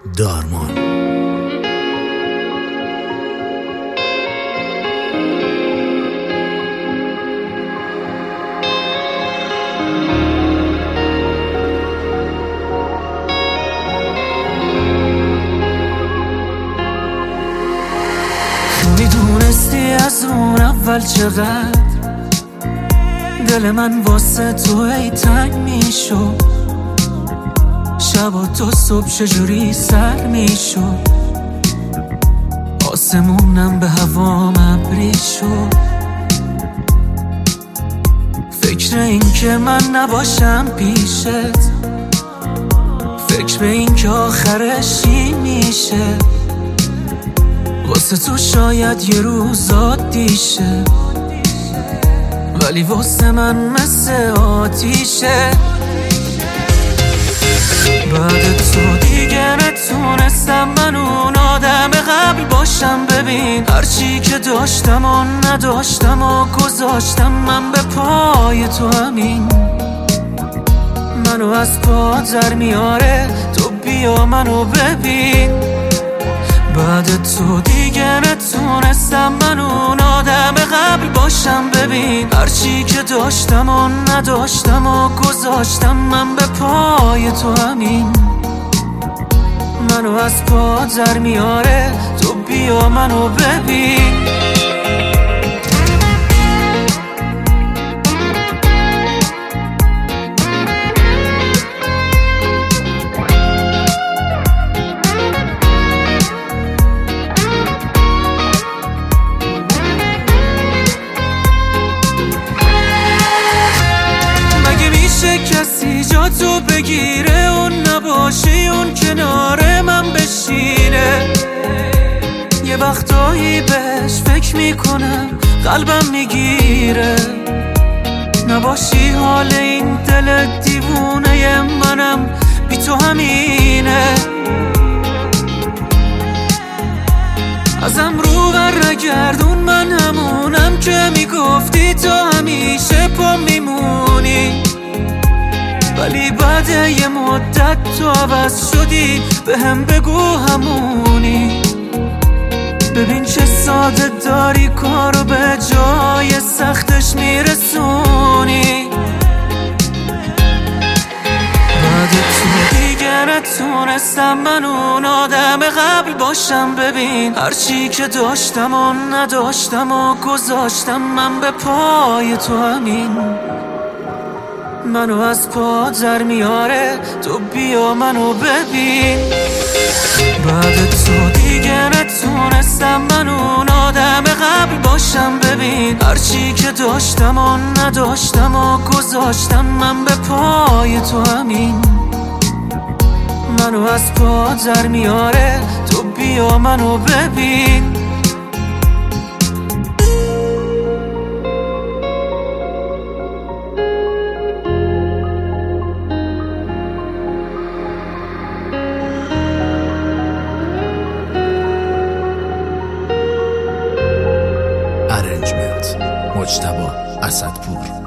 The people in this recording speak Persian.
دارمان. میدونستی از اون اول چقدر دل من واسه تو ای تنگ میشد، شب تا صبح چجوری سر میشد، آسمونم به هوام ابری شد. فکر این که من نباشم پیشت، فکر به این که آخرش این میشه، واسه تو شاید یه روز عادی شه، ولی واسه من مثل آتیشه. بعد تو دیگه نتونستم من اون آدم قبل باشم. ببین هرچی که داشتم و نداشتم و گذاشتم من به پای تو، همین منو از پا در میاره. تو بیا منو ببین، بعد تو دیگه نتونستم من اون آدم قبل باشم. ببین هرچی که داشتم و نداشتم و گذاشتم من به پای تو، همین منو از پا در میاره. تو بیا منو ببین. کسی جا تو بگیره اون نباشی، اون کنار من بشینه. یه وقتایی بهش فکر میکنم قلبم میگیره، نباشی حال این دل دیوونه منم بی تو همینه. ازم رو برگردون، من همونم که میگفتی تو همیشه پا میمونی، ولی بعد یه مدت تو عوض شدی. به هم بگو همونی، ببین چه ساده داری کارو به جای سختش میرسونی. بعد تو دیگه نتونستم من اون آدم قبل باشم. ببین هرچی که داشتم و نداشتم و گذاشتم من به پای تو، همین منو از پا در میاره. تو بیا منو ببین، بعد تو دیگه نتونستم من اون آدم قبل باشم. ببین هرچی که داشتم و نداشتم و گذاشتم من به پای تو، همین منو از پا در میاره. تو بیا منو ببین. ارنجمنت مجتبی اسدپور.